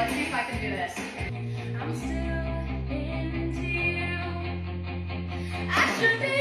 let's see if I can do this. I'm still into you. I should be